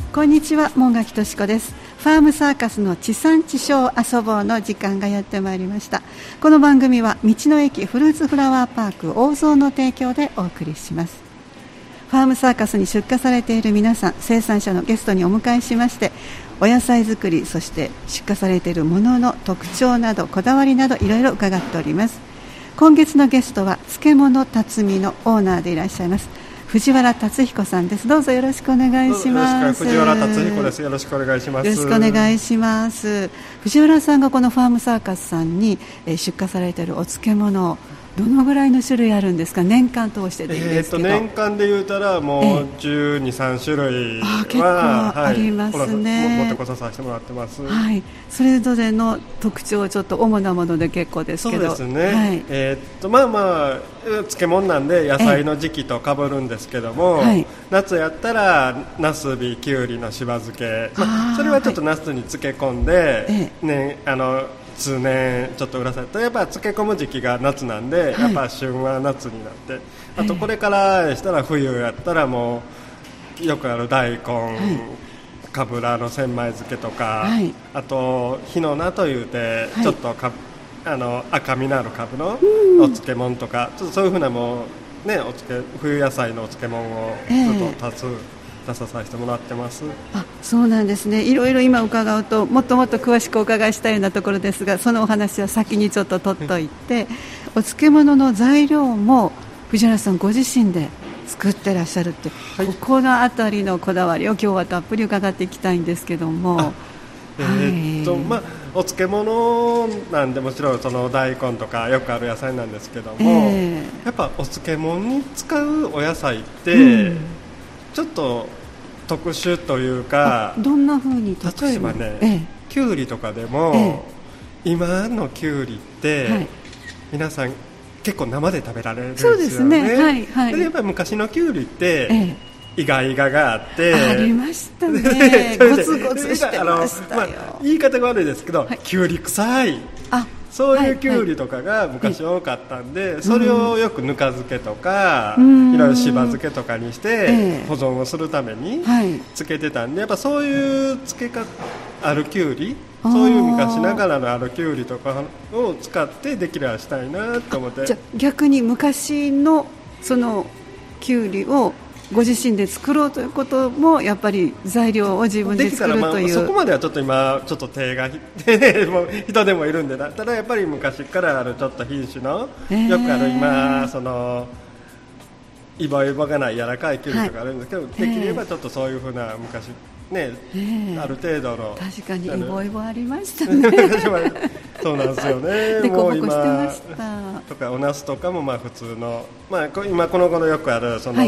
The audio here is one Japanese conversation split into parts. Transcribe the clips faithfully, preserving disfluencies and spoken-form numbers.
こんにちは、門垣敏子です。ファームサーカスの地産地消遊ぼうの時間がやってまいりました。この番組は道の駅フルーツフラワーパーク大蔵の提供でお送りします。ファームサーカスに出荷されている皆さん、生産者のゲストにお迎えしまして、お野菜作り、そして出荷されているものの特徴などこだわりなどいろいろ伺っております。今月のゲストは漬物辰巳のオーナーでいらっしゃいます藤原達彦さんです。どうぞよろしくお願いします。 藤原達彦です。よろしくお願いします。 よろしくお願いします。藤原さんがこのファームサーカスさんに出荷されているお漬物、どのぐらいの種類あるんですか？年間通してでいいですけど。 えー、と年間で言うたらもうじゅうに、さん種類は、 あ、結構ありますね、 はい、持ってこさせてもらってます、 はい、それぞれの特徴をちょっと主なもので結構ですけど。 そうですね、 はい、 えー、っとまあまあ漬物なんで野菜の時期と被るんですけども、はい、夏やったらナスビ、キュウリのしば漬け、まあ、それはちょっとナスに漬け込んで、はい、ね、あの通年ちょっと売らされて、やっぱ漬け込む時期が夏なんで、はい、やっぱ旬は夏になって、あとこれからしたら冬やったらもうよくある大根、はい、かぶらの千枚漬けとか、はい、あと日の菜というて、はい、ちょっとかあの赤みのあるかぶのお漬物とか、ちょっとそういうふうなもう、ね、お漬冬野菜のお漬物をちょっと足す、えー出させてもらってます。 あ、そうなんですね。いろいろ今伺うともっともっと詳しくお伺いしたいようなところですが、そのお話は先にちょっと取っといて、お漬物の材料も藤原さんご自身で作ってらっしゃるって、はい、ここのあたりのこだわりを今日はたっぷり伺っていきたいんですけども。 えーっとはい、まあ、お漬物なんでもちろんその大根とかよくある野菜なんですけども、えー、やっぱお漬物に使うお野菜って、うん、ちょっと特殊というか、 どんな風に特殊？ 例えばね、ええ、きゅうりとかでも、ええ、今のきゅうりって、はい、皆さん結構生で食べられるんですよね。 そうですね、はいはい、 でやっぱり昔のきゅうりって、ええ、イガイガがあってありましたねゴツゴツしてましたよ、 まあ、言い方が悪いですけど、はい、きゅうり臭い、あ、そういうきゅうりとかが昔多かったんで、はいはい、それをよくぬか漬けとか、うん、いろいろしば漬けとかにして保存をするために漬けてたんで、やっぱそういう漬け方あるきゅうり、そういう昔ながらのあるきゅうりとかを使ってできればしたいなと思って。 じゃ逆に昔のそのきゅうりをご自身で作ろうということもやっぱり材料を自分で作るという、 まあ、そこまではちょっと今ちょっと手が人でもいるんで、だったらやっぱり昔からあるちょっと品種の、えー、よくある今そのイボイボがない柔らかいきゅうりとかあるんですけど、はい、できればちょっとそういうふうな昔ね、えー、ある程度の確かにイボイボありましたねそうなんですよね。 でこぼこしてましたとかお茄子とかもまあ普通の、まあ、今この頃よくあるその、はい、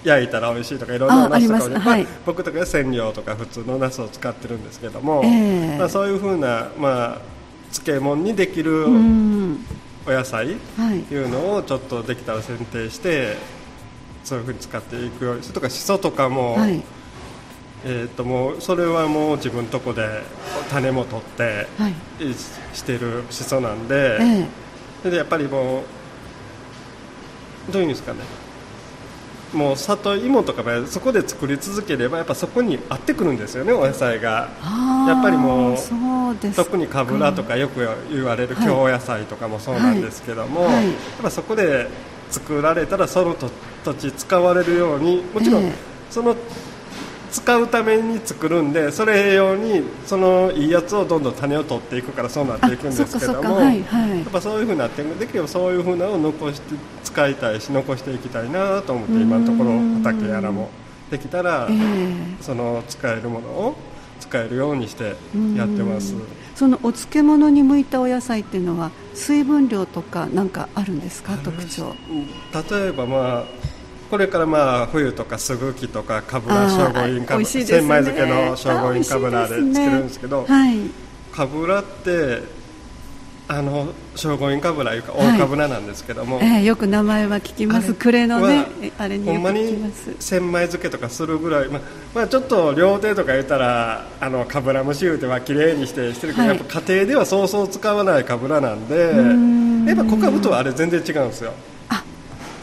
焼いたら美味しいとかいろんなお茄子とかも、ね、まあ、僕とか千両とか普通のお茄子を使ってるんですけども、えーまあ、そういうふうな、まあ、漬物にできるお野菜いうのをちょっとできたら選定してそういうふうに使っていくようにするとか、しそとかも、はい、えー、ともうそれはもう自分のとこで種も取って、はい、してるしそなんで、えー、それでやっぱりもうどういうんですかね、もう里芋とかそこで作り続ければやっぱそこに合ってくるんですよね、お野菜が。やっぱりもう特にかぶらとかよく言われる京野菜とかもそうなんですけども、はいはい、やっぱそこで作られたらその土地使われるように、もちろんその使うために作るんで、それ用にそのいいやつをどんどん種を取っていくからそうなっていくんですけども、はいはい、やっぱそういう風になってできればそういう風なのを残して使いたいし残していきたいなと思って、今のところ畑やらもできたら、えー、その使えるものを使えるようにしてやってます。 そのお漬物に向いたお野菜っていうのは水分量とかなんかあるんですか、特徴。 例えばまあこれからまあ冬とかすぐきとかかぶら、聖護院かぶら、千枚漬けの聖護院かぶらで漬けるんですけど、はい、かぶらってあの聖護院かぶらいうか大かぶらなんですけども、はい、 えー、よく名前は聞きます。暮れのね、あれによく聞きます。 ほんまに千枚漬けとかするぐらい、まあまあ、ちょっと料亭とか言ったらあのかぶら蒸し言うては綺麗にしてしてるけど、はい、やっぱ家庭ではそうそう使わないかぶらなんで、んやっぱ小かぶとはあれ全然違うんですよ。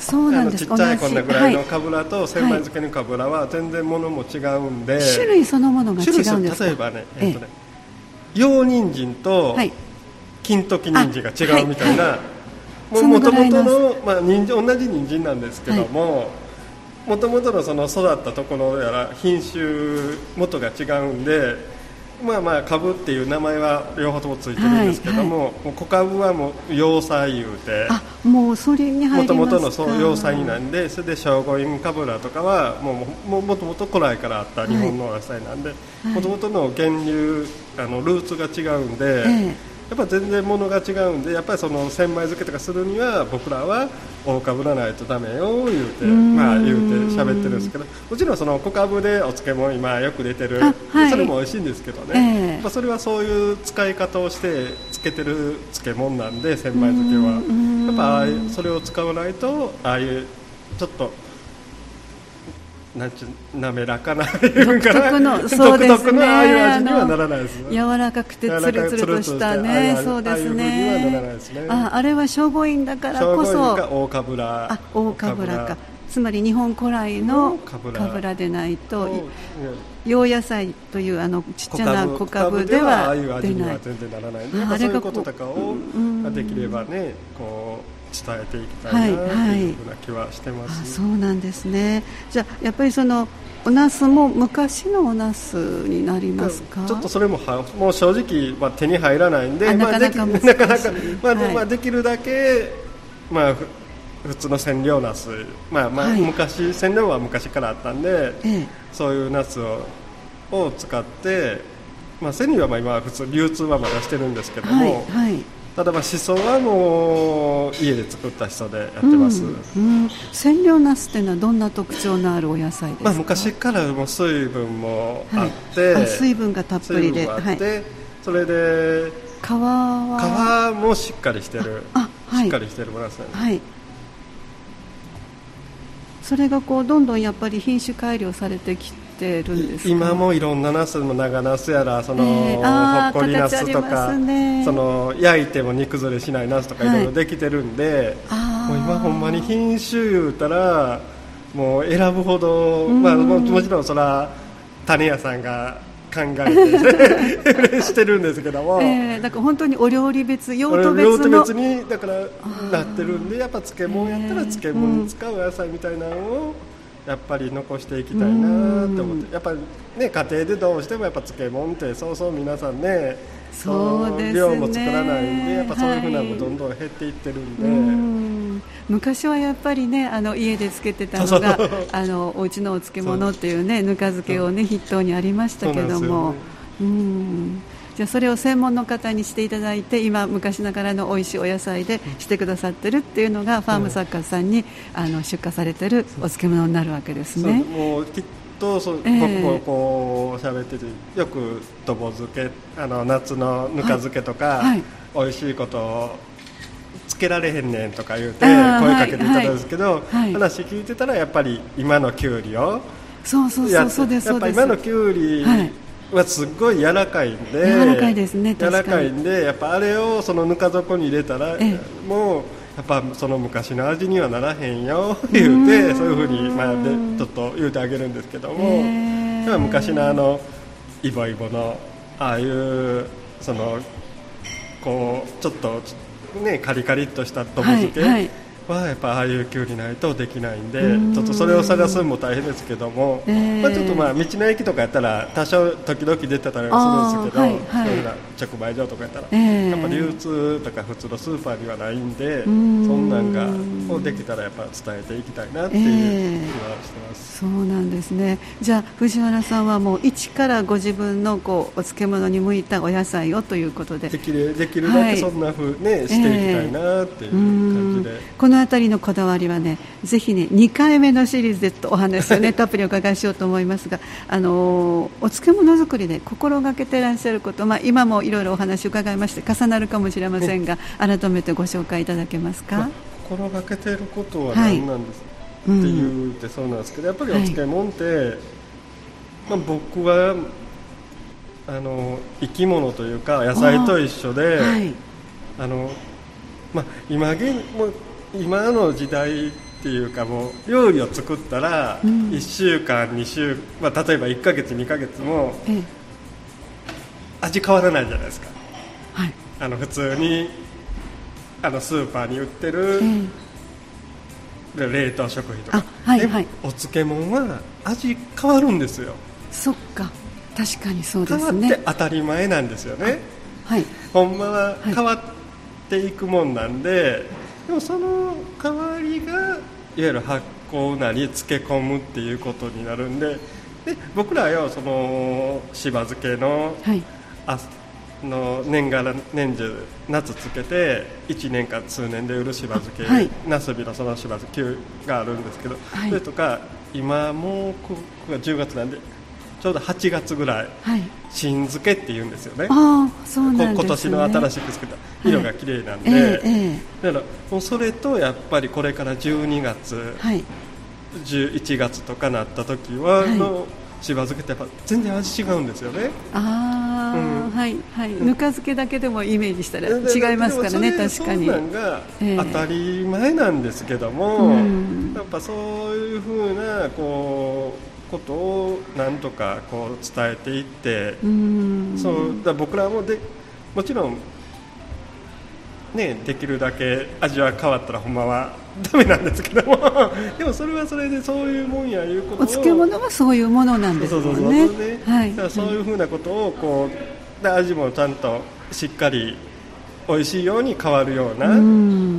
そうなんです。 ちっちゃいこんなぐらいのかぶらと千枚漬けのかぶらは全然ものも違うんで、はい、 種類そのものが違うんですか。 例えばね、えっとね、洋人参と金時人参が違うみたいな、もともとの、まあ、人参同じ人参なんですけども、もともとのその育ったところやら品種元が違うんで、まあまあ株っていう名前は両方ともついてるんですけども、はいはい、もう小株はもう洋菜言うて、 あ、もうそれに入りますか。 もともとのそう洋菜なんで、それで聖護院かぶらとかはもうもともと古来からあった日本の野菜なんで、もともとの源流あのルーツが違うんで、ええ、やっぱ全然物が違うんで、やっぱりその千枚漬けとかするには僕らは大株らないとダメよ言うて、まあ言うて喋ってるんですけど、もちろんその小株でお漬物今よく出てる、はい、それも美味しいんですけどね、えー、やっぱそれはそういう使い方をして漬けてる漬物なんで、千枚漬けはやっぱああいうそれを使わないと、ああいうちょっとなんちゅう滑らかな独特の、そうですね、独特のああいう味にはならないです。 柔らかくてつるつるとしたね、そうですね。あ、あれは聖護院だからこそ、 大かぶら、 あ、大かぶらか、つまり日本古来のかぶらでないと、洋野菜というあのちっちゃな小かぶではああいう味には全然ならないので、そういうこととかをできればね、こう伝えていきたいなというふうな気はしてます、ね。はいはい、 そうなんですね。じゃあやっぱりそのおナスも昔のおナスになりますか。 ちょっとそれもはもう正直、まあ、手に入らないんで、 なかなか難しい、 なかなか、まあでまあ、できるだけ、まあ、普通の千両ナス、まあまあ、はい、昔千両は昔からあったんで、ええ、そういうナスをを使って、まあ、千両はまあ今普通流通はまだしてるんですけども、はいはい、ただまあシソはもう家で作ったシソでやってます、 うんうん、千両ナスっていうのはどんな特徴のあるお野菜ですか。 まあ、昔からも水分もあって、 はい、あ、水分がたっぷりで、 あって、はい、それで皮は皮もしっかりしてる、あ、はい、しっかりしてるものですね、はい、 それがこうどんどんやっぱり品種改良されてきてるんですか。 今もいろんなナスも長ナスやらその、えー、ほっこりナスとか、ね、その焼いても煮崩れしないナスとかいろいろできてるんで、はい、もう今ほんまに品種言うたらもう選ぶほど、まあ、も, もちろんそら種屋さんが考えてしてるんですけども、 えー、だから本当にお料理別用途別の用途別にだからなってるんで、やっぱ漬物やったら漬物に使う野菜みたいなのをやっぱり残していきたいなって思って、やっぱりね家庭でどうしてもやっぱ漬物ってそうそう皆さんね、 そうですね、 量も作らないんでやっぱそういうふうなのもどんどん減っていってるんで、はい、うん昔はやっぱりねあの家で漬けてたのがあのお家のお漬物っていうねぬか漬けをね筆頭にありましたけども、う、ね、うんじゃあそれを専門の方にしていただいて今昔ながらの美味しいお野菜でしてくださってるっていうのがファーム作家さんにあの出荷されてるお漬物になるわけですね。 もうきっとそう、えー、僕もこう喋っててよくどぼ漬けあの夏のぬか漬けとか、はいはい、美味しいことをつけられへんねんとか言うて声かけていただくんですけど、はいはい、話聞いてたらやっぱり今のきゅうりをそうそうそうそうです、 やっぱり今のきゅうり、はいはすっごい柔らかいんで柔らかいですね、 柔らかいんでやっぱあれをそのぬか床に入れたら、ええ、もうやっぱその昔の味にはならへんよ言うてそういうふうに、まあ、でちょっと言うてあげるんですけども、えー、昔のあのイボイボのああいうそのこうちょっとねカリカリっとしたどぼ漬け、はいはいはやっぱああいうきゅうりないとできないんでちょっとそれを探すのも大変ですけども、えーまあ、ちょっとまあ道の駅とかやったら多少時々出てたりはするんですけど、はいはい、そういうな直売所とかやったら、えー、やっぱ流通とか普通のスーパーにはないんでそんなんがをできたらやっぱ伝えていきたいなっていう気はしてます、 えー、そうなんですね。じゃあ藤原さんはもう一からご自分のこうお漬物に向いたお野菜をということでできる、できるだけそんな風に、ねはい、していきたいなっていう感じで、 えー、このあたりのこだわりはねぜひねにかいめのシリーズでお話をねたっぷりお伺いしようと思いますが、あのー、お漬物作りで心がけていらっしゃること、まあ、今もいろいろお話を伺いまして重なるかもしれませんが、ね、改めてご紹介いただけますか。まあ、 心がけていることは何なんです、はい、って言ってそうなんですけど、やっぱりお漬物って、はいまあ、僕はあの生き物というか野菜と一緒で、はいあのまあ、今現もう今の時代っていうかもう料理を作ったらいっしゅうかん、にしゅう、まあ、例えばいっかげつにかげつも味変わらないじゃないですか、はい、あの普通にあのスーパーに売ってる冷凍食品とか、はいはい、お漬物は味変わるんですよ。 そっか、確かにそうですね。 変わって当たり前なんですよね、はい、ほんまは変わっていくもんなんで、はい、でもその代わりがいわゆる発酵なり漬け込むっていうことになるんで、で僕らはよそのしば漬けの、はい、あの年がら年中夏つけていちねんかん通年で売るしば漬け、はい、なすびのそのしば漬けがあるんですけど、はい、それとか今もうここがじゅうがつなんでちょうどはちがつぐらい、はい、新漬けっていうんですよね。 あ、そうなんですね。 今年の新しく作った色が綺麗なんで、はい、えーえー、だからもうそれとやっぱりこれからじゅうにがつ、はい、じゅういちがつとかなった時は、はい、のしば漬けってやっぱ全然味違うんですよね。あ、 うん、はいはい、ぬか漬けだけでもイメージしたら違いますからね。確かにそんなんが当たり前なんですけども、えー、やっぱそういうふうなこうことをなんとかこう伝えていって、うん、そうだ僕らもでもちろんね、できるだけ味は変わったらほんまはダメなんですけどもでもそれはそれでそういうもんやいうことを、お漬物はそういうものなんですもんね。 そういうふうなことをこうで味もちゃんとしっかり美味しいように変わるような、うん、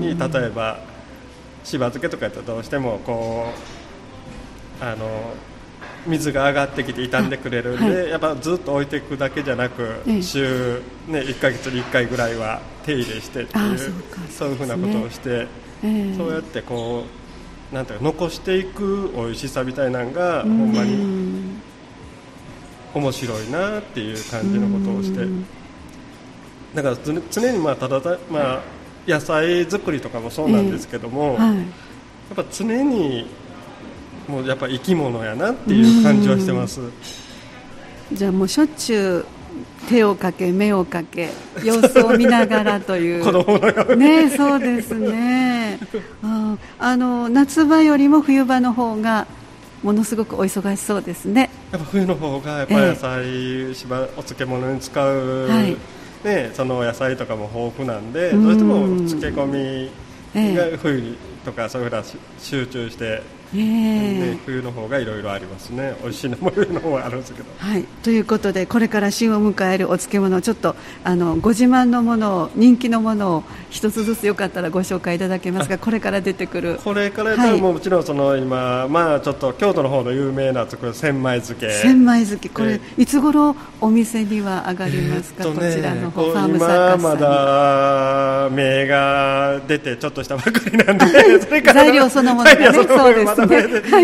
に例えばしば漬けとかやったらどうしてもこうあの水が上がってきて傷んでくれるんで、はい、やっぱずっと置いていくだけじゃなく、ええ、週、ね、いっかげつにいっかいぐらいは手入れしてっていう、そうそういうふうなことをして、ええ、そうやってこうなんていうか残していく美味しさみたいなのがほんまに面白いなっていう感じのことをして、だから常にまあただた、まあ、野菜作りとかもそうなんですけども、ええ、はい、やっぱ常にもうやっぱ生き物やなっていう感じはしてます。 じゃあもうしょっちゅう手をかけ目をかけ様子を見ながらという子供ながらね。 そうですね。ああの夏場よりも冬場の方がものすごくお忙しそうですね。 やっぱ冬の方がやっぱ野菜、えー、しばお漬物に使う、はい、ね、その野菜とかも豊富なんで、どうしても漬け込みが冬とかそういうふうな集中してえー、冬の方がいろいろありますね。美味しいのも冬の方はあるんですけど、 はい、ということでこれから旬を迎えるお漬物、ちょっとあのご自慢のものを人気のものを一つずつよかったらご紹介いただけますか。これから出てくるこれから出てくる、はい、ももちろんその今、まあ、ちょっと京都の方の有名なこれ千枚漬け千枚漬けこれ、えー、いつ頃お店には上がりますか、えーね、こちらの方ファームサーカスさんに。 今まだ芽が出てちょっとしたばかりなんでそれから材料そのものがね、そうですね、はい、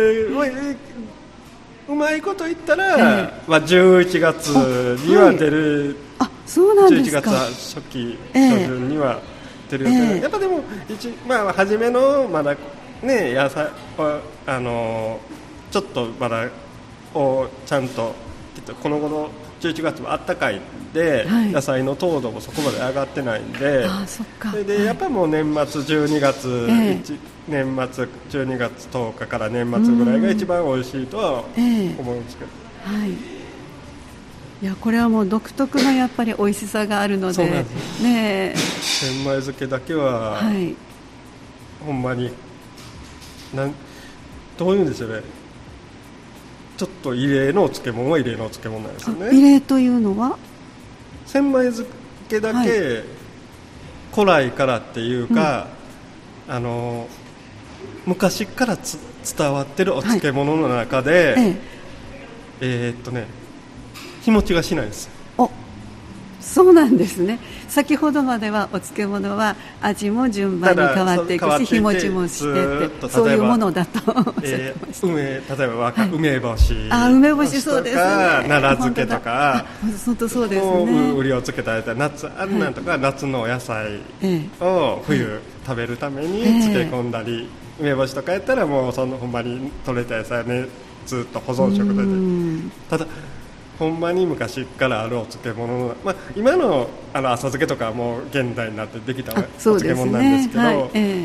うまいこと言ったら、えーまあ、じゅういちがつには出る、 はい、あ、そうなんですか。 じゅういちがつ初期、えー、初旬には出る予定、えー、やっぱでも一、まあ、初めのまだね野菜あのちょっとまだをちゃんとこの頃じゅういちがつもあったかいんで、はい、野菜の糖度もそこまで上がってないんで、 あ、そっか、 それでやっぱもう年末じゅうにがつ、えー、年末じゅうにがつとおかから年末ぐらいが一番美味しいとは思うんですけど、 えーはい、いやこれはもう独特のやっぱり美味しさがあるので、そうなんです、ね、 千枚漬けだけは、はい、ほんまになんどういうんですよね、ちょっと異例のお漬物は異例のお漬物なんですよね。 異例というのは千枚漬けだけ、はい、古来からっていうか、うん、あの昔からつ伝わってるお漬物の中で、はい、えええー、っとね日持ちがしないんです。 お、そうなんですね。先ほどまではお漬物は味も順番に変わっていくし日持ちもしてってそういうものだとおっしゃってました、 えー、梅例えば、はい、梅干しあ梅干しそうですね、 奈良漬けとか本当そうですね、 売りをつけたり夏あんなんとか、はい、夏のお野菜を冬食べるために漬け込んだり、えー、梅干しとかやったらもうそのほんまに取れた野菜ねずっと保存食でただほんまに昔からあるお漬物の、まあ、今 の, あの浅漬けとかはもう現代になってできたお漬物なんですけど、ね、はい、えー、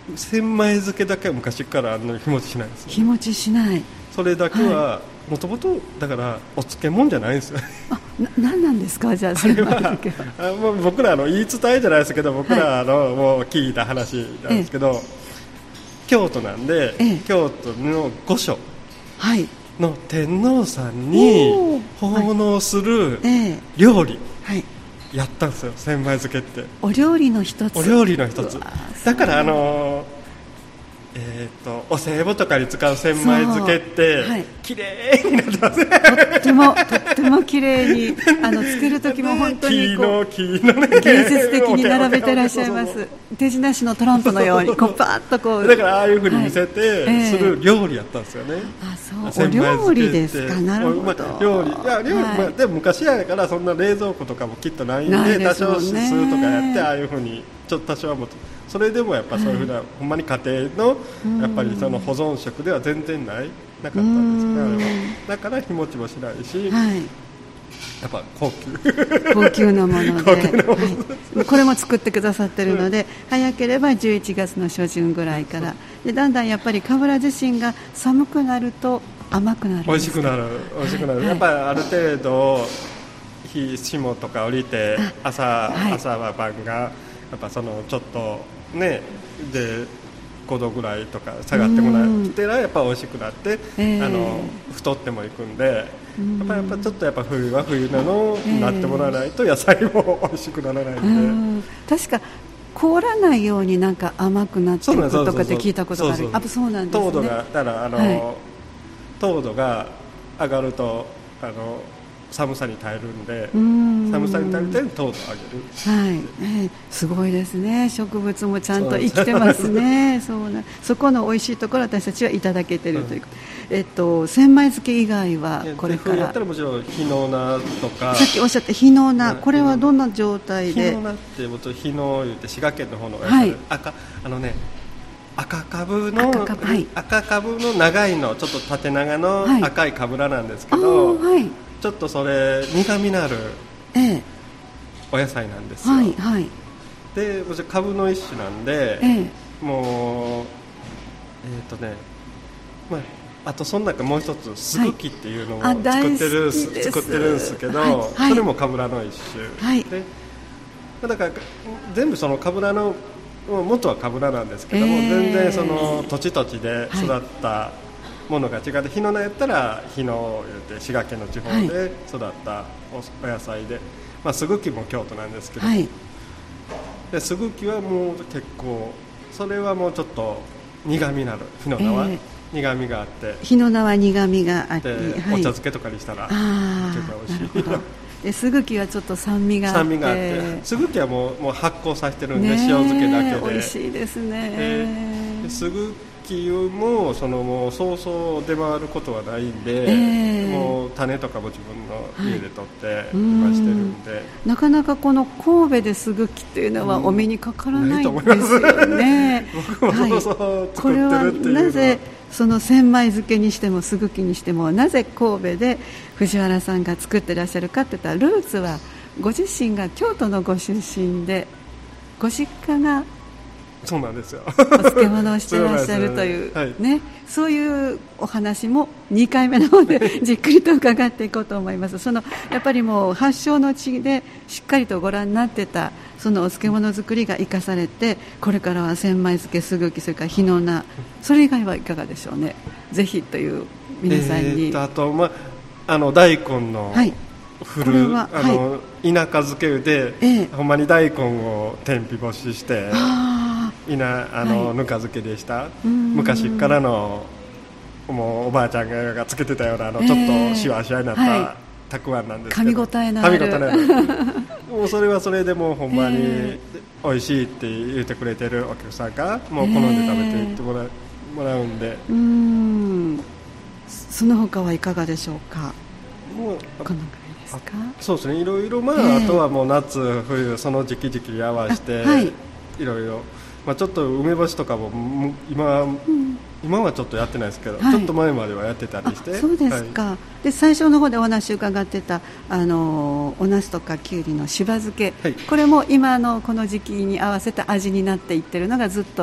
千枚漬けだけは昔からあの日持ちしないんですよ。 日持ちしない。 それだけはもともとだからお漬物じゃないんですよ。 あ、な何なんですかじゃあ千枚漬けは。 あもう僕らの言い伝えじゃないですけど、僕らのもう聞いた話なんですけど、ええ、京都なんで、ええ、京都の御所の天皇さんに奉納する料理やったんですよ、千枚漬けって。 お料理の一つ。 お料理の一つだからあのーえー、とお歳暮とかに使う千枚漬けって綺麗になってますね。 とってもとっても綺麗にあのつける時も本当にこう木の木の、ね、 芸術的に並べてらっしゃいます。手品師のトランプのようにこうパーッとこうだからああいうふうに見せてする料理やったんですよね、はい、 あそうお料理ですか。なるほど、まあ、 料理いや料理、はいまあ、でも昔やからそんな冷蔵庫とかもきっとないんで、ね、多少指数とかやってああいうふうにちょっと多少はもそれでもやっぱそういうふうな、はい、ほんまに家庭のやっぱりその保存食では全然ないなかったんですね、あれは。だから日持ちもしないし、はい、やっぱ高級高級なもので、はい、これも作ってくださってるので、うん、早ければじゅういちがつの初旬ぐらいからでだんだんやっぱりかぶら自身が寒くなると甘くなるんですか。 美味しくなる美味しくなる、はい、やっぱりある程度日霜とか降りて朝、はい、朝は晩がやっぱそのちょっとねでごどぐらいとか下がってもらってらやっぱ美味しくなって、えー、あの太ってもいくんで、やっぱやっぱちょっとやっぱ冬は冬なのになってもらわないと野菜も美味しくならないんで、 確か凍らないようになんか甘くなっていくとかって聞いたことがある。あ、そうなんですね。糖度がだからあの、はい、糖度が上がるとあの寒さに耐えるんで、ん寒さに耐えて糖度を上げる、 はいえー、すごいですね。植物もちゃんと生きてますね。そうなそこの美味しいところ私たちはいただけているという、うん、えっと千枚漬け以外はこれからやったらもちろん日の菜とか、 さっきおっしゃった日の菜、これはどんな状態で。 日の菜ってもと日の言って滋賀県の方の、はい、赤あのね赤かぶの赤かぶ、はい、赤かぶの長いのちょっと縦長の赤いかぶらなんですけど、はいはいちょっとそれ苦みのあるお野菜なんですよ、ええはいはい、でカブの一種なんで、ええ、もうえっ、ー、とね、まあ、あとその中もう一つすぐきっていうのを作ってる、はい、作ってるんですけど、はいはい、それもカブラの一種、はい、でだから全部そのカブラの元はカブラなんですけども、えー、全然その土地土地で育った、はいものが違って日野菜やったら日野言って滋賀県の地方で育ったお野菜で、まあ、すぐきも京都なんですけど、はい、ですぐきはもう結構それはもうちょっと苦みのある日野菜は苦みがあって、えー、 日野菜は苦みがあって、はい、 お茶漬けとかにしたらめちゃくちゃ美味しい。 ですぐきはちょっと酸味があって酸味があってすぐきはもう、もう発酵させてるんで、塩漬けだけで美味しいですね、 えー、ですぐきもそのもうそうそう出回ることはないんで、えー、もう種とかも自分の家で取って今してるんで、はい、 んなかなかこの神戸ですぐきっていうのはお目にかからないんですよね。 僕もそうそう作ってるっていうのは、はい、これはなぜその千枚漬けにしてもすぐきにしてもなぜ神戸で藤原さんが作ってらっしゃるかっていったらルーツはご自身が京都のご出身でご実家がそうなんですよお漬物をしてらっしゃるという、はいね、そういうお話もにかいめの方でじっくりと伺っていこうと思います。そのやっぱりもう発祥の地でしっかりとご覧になってたそのお漬物作りが生かされてこれからは千枚漬けすぐきそれから日の菜それ以外はいかがでしょうね。ぜひという皆さんに、 えー、あと、ま、あの大根の、はい振るあの、はい、田舎漬けで、ええ、ほんまに大根を天日干ししていなあの、はい、ぬか漬けでした。昔からのもうおばあちゃんがつけてたようなあの、えー、ちょっとシワシワになった、はい、たくあんなんですけど噛み応えのある噛み応えのあるもうそれはそれでもうほんまに美味しいって言ってくれてるお客さんがもう好んで食べていってもらう、えー、もらうんでうーんその他はいかがでしょうか。もうこのそうですねいろいろ、まあえー、あとはもう夏冬その時期時期に合わせて、はい、いろいろ、まあ、ちょっと梅干しとかも今、うん、今はちょっとやってないですけど、はい、ちょっと前まではやってたりしてそうですか、はい、で最初の方でお話伺ってたあのお茄子とかきゅうりのしば漬け、はい、これも今のこの時期に合わせた味になっていってるのがずっと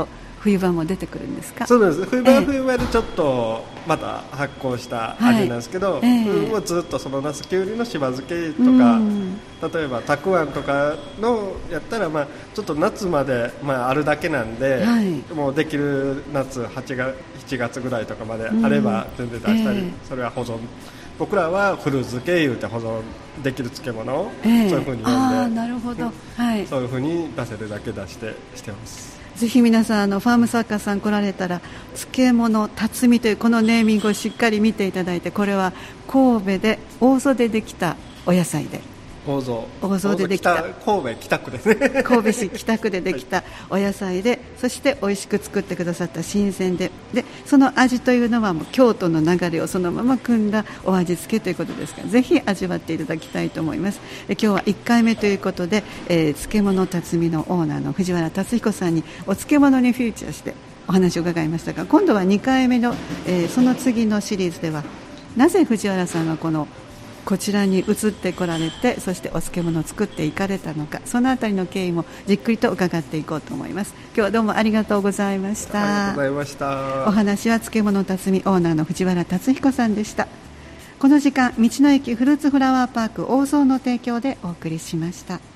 冬場も出てくるんですか？ そうです。冬場は冬場でちょっとまた発酵した味なんですけど、はい、えー、冬はずっとそのナスキュウリのしば漬けとか、例えばたくあんとかのやったら、まあ、ちょっと夏まで、まあ、あるだけなんで、はい、もうできる夏はちがつしちがつぐらいとかまであれば全然出したり、えー、それは保存、僕らは古漬けいうて保存できる漬物を、えー、そういうふうに呼んで、 あ、なるほど、はい、 そういうふうに出せるだけ出してしてます。 ぜひ皆さん、あのファームサーカスさん来られたら漬物辰巳というこのネーミングをしっかり見ていただいて、これは神戸で大曽でできたお野菜で、 大曽大曽でできた神戸北区ですね神戸市北区でできたお野菜で、はい、そして美味しく作ってくださった新鮮で、でその味というのはもう京都の流れをそのまま組んだお味付けということですから、ぜひ味わっていただきたいと思います。え今日はいっかいめということで、えー、漬物辰巳のオーナーの藤原達彦さんにお漬物にフューチャーしてお話を伺いましたが、今度はにかいめの、えー、その次のシリーズでは、なぜ藤原さんがこのこちらに移ってこられて、そしてお漬物を作っていかれたのか、そのあたりの経緯もじっくりと伺っていこうと思います。今日はどうもありがとうございました。 ありがとうございました。 お話は漬物辰巳オーナーの藤原達彦さんでした。この時間、道の駅フルーツフラワーパーク大蔵の提供でお送りしました。